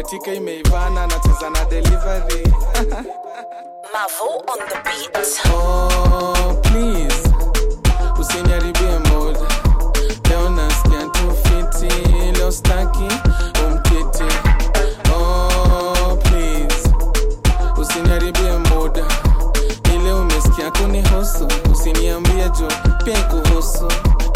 Betika imeivana na cheza na delivery. Mavo on the beat. Oh please, usiniharibie mood. Leo nasikia tu fiti, leo staki umkiti. Oh please, usiniharibie mood. Ile umesikia kunihusu, usiniambie jo pia kuhusu.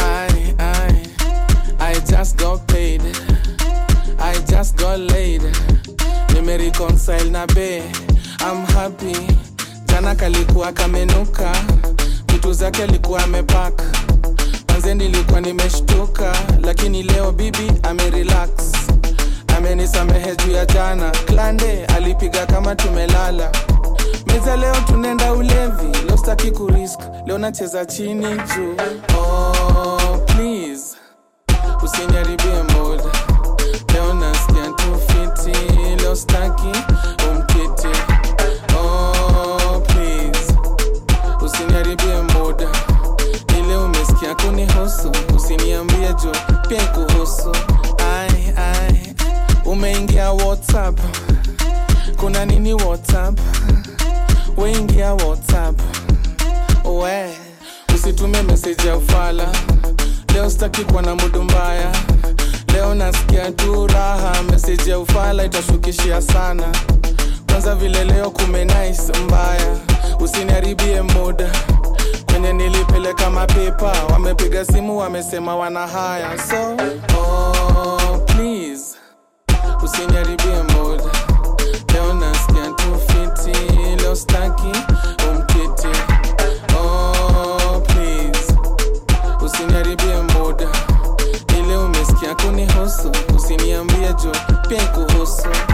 I just got paid, I just got laid. Nime reconcile na be, I'm happy. Jana kalikuwa kamenuka, vitu zake alikuwa amepaka. Manze nilikuwa nimeshtuka, lakini leo bibi amerelax. Amenisamehe juu ya jana, klande alipiga kama tumelala. Meza leo tunenda ulevi, leo staki kurisk, leo nacheza chini juu. Oh please, usiniharibie mood. Leo nasikia tu fiti, leo staki umkiti. Oh please, usiniharibie mood. Ile umesikia kunihusu, usiniambie jo pia kuhusu. Umeingia WhatsApp, kuna nini WhatsApp? Weingia WhatsApp, usitume message ya ufala. Leo staki kwa na mudu mbaya. Leo nasikia tu raha, message ya ufala itashukishia sana. Kwanza vile leo nice mbaya. Usiniharibie muda, kwenye nilipeleka mapepa. Wamepiga simu wamesema wana haya. So, oh please, usiniharibie muda. Leo nasikia tu fiti, leo staki umkiti. Oh please, usiniharibie muda. Ile umesikia kunihusu, usiniambie jo pia kuhusu.